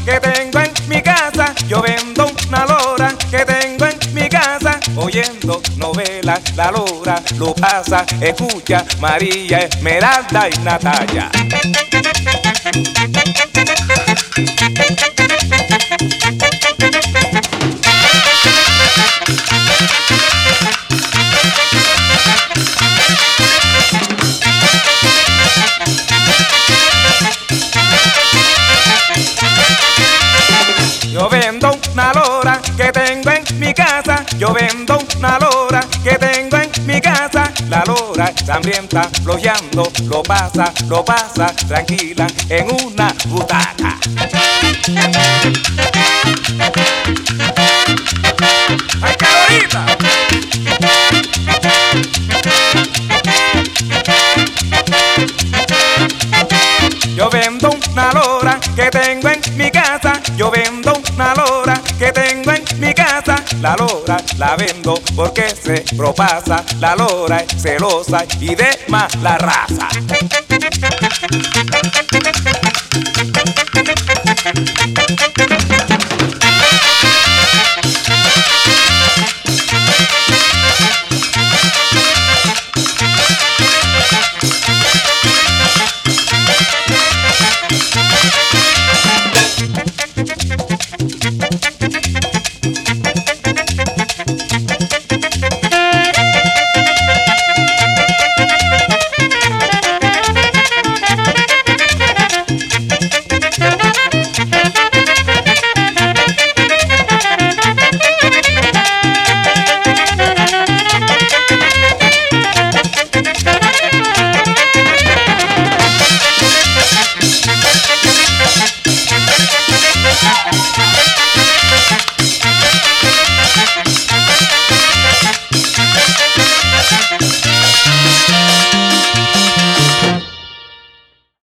que tengo en mi casa. Yo vendo una lora que tengo en mi casa. Oyendo novelas, la lora lo pasa. Escucha María, Esmeralda y Natalia. Yo vendo una lora que tengo en mi casa. Yo vendo una lora que tengo en mi casa. La lora está hambrienta, flojeando, lo pasa tranquila en una butaca. ¡Ay, Carolita! Yo vendo una lora que tengo en mi casa. Yo vendo una lora que tengo en mi casa. La lora la vendo porque se propasa. La lora es celosa y de mala raza.